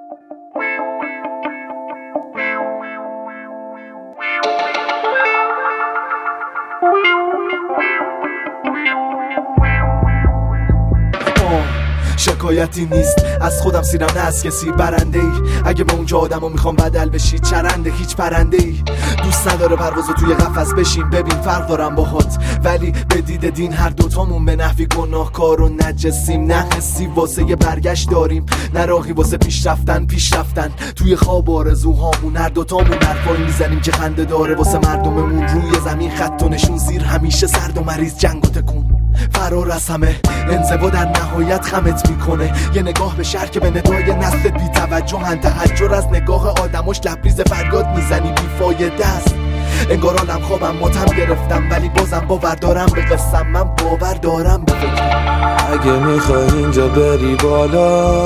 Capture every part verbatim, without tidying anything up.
شکایتی نیست از خودم سیرم، نه از کسی برنده ای. اگه به اونجا آدمو میخوام بدل بشی چرنده، هیچ پرنده ای دوست نداره پروازو توی قفس بشیم. ببین فرق دارم باهات، ولی به دید دین هر دوتامون به نحوی گناهکار و نجسیم. نه حسی واسه یه برگشت داریم، نه راهی واسه پیش رفتن پیش رفتن توی خواب آرزوهامون. هر دوتامون حرفایی میزنیم که خنده داره واسه مردممون. روی زمین خط و نشون، زیر همیشه سرد و مریض جنگ و تکون. فرار از همه انزوا در نهایت خمت میکنه. یه نگاه به شهر که به ندای نسل بی توجهن. تحجر از نگاه آدماش لبریز فریاد میزنی بیفایده است. انگار آدم خوابم ماتم گرفتم، ولی بازم باور دارم به قصم. من باور دارم به فکرم. اگه میخوای اینجا بری بالا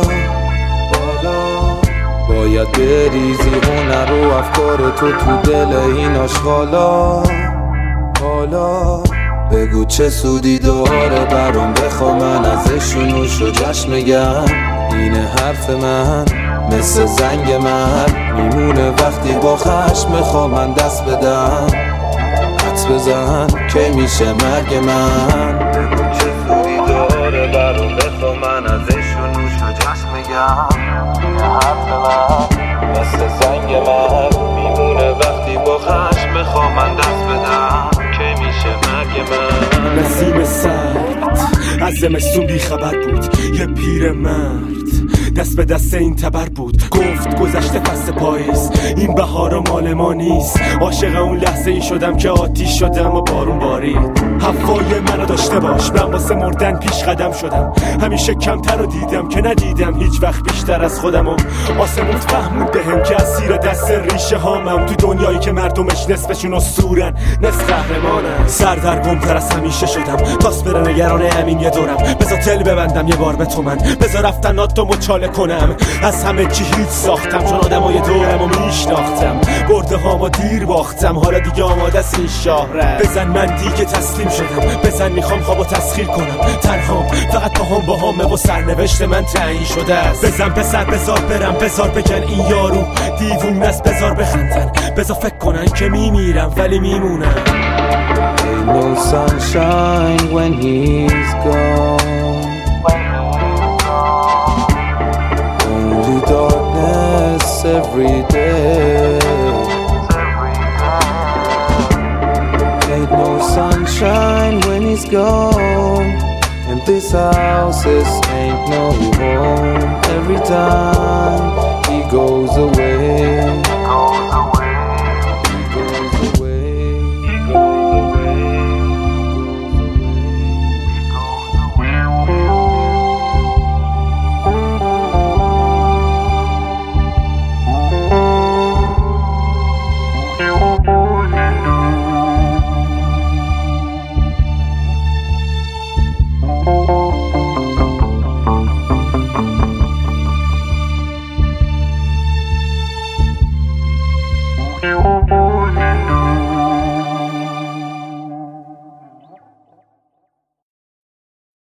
بالا، باید بریزی هنر و افکار تو تو دل این آشغالا. حالا بگو چه سودی داره برام، بخوا من ازشون و جشن میگم. اینه حرف من مثل زنگ من میمونه وقتی با خشم میخوام من دست بدم. حدس بزن که میشه مرگ من. بگو چه سودی داره برام، بخوا من ازشون و جشن میگم. اینه حرف من مثل زنگ من میمونه وقتی با خشم میخوام من دست بدم. که میشه مرگ من. نسیم سرد از زمستون بی خبر بود، یه پیر مرد دست به دست این تبر بود. گفت گذشته فصل پاییز، این بهارا مال ما نیست. عاشق اون لحظه ای شدم که آتیش شدم و بارون بارید. هوای منو داشته باش، من واسه مردن پیش قدم شدم. همیشه کمتر رو دیدم که ندیدم هیچ وقت بیشتر از خودمم. آسمون فهمون بهم که اسیر دست ریشه هامم، تو دنیایی که مردمش نصفشون اسطورن نصف قهرمانن. سردرگم تر از همیشه شدم، تاس بره نگران همین یه دورم. بذار تل ببندم یه بار به تو من، بذار رفتن ناتو چاله کنم. از همه چی هیچ ساختم چون آدمای دورم و میشناختم. برده هامو دیر باختم، حالا دیگه آماده است این شهرم. بزن من دیگه تسلیم شدم، بزن میخوام خوابو تسخیر کنم. تنهام فقط با هم با همه و سرنوشت من تعیین شده است. بزن پسر بزار برم، بزار بگن این یارو دیوون است، بزار بخندن، بزار فکر کنن که میمیرم ولی میمونم. Ain't no sunshine when he's gone, only darkness every day. Ain't no sunshine when he's gone, and this house is ain't no home. Every time